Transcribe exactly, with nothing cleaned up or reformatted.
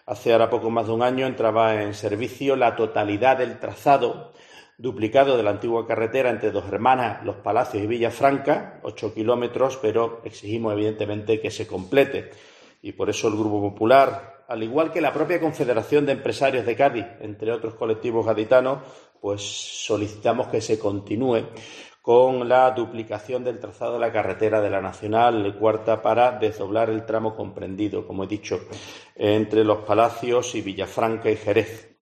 Hace ahora poco más de un año entraba en servicio la totalidad del trazado duplicado de la antigua carretera entre Dos Hermanas, Los Palacios y Villafranca, ocho kilómetros, pero exigimos evidentemente que se complete. Y por eso el Grupo Popular, al igual que la propia Confederación de Empresarios de Cádiz, entre otros colectivos gaditanos, pues solicitamos que se continúe con la duplicación del trazado de la carretera de la Nacional Cuarta para desdoblar el tramo comprendido, como he dicho, entre Los Palacios y Villafranca y Jerez.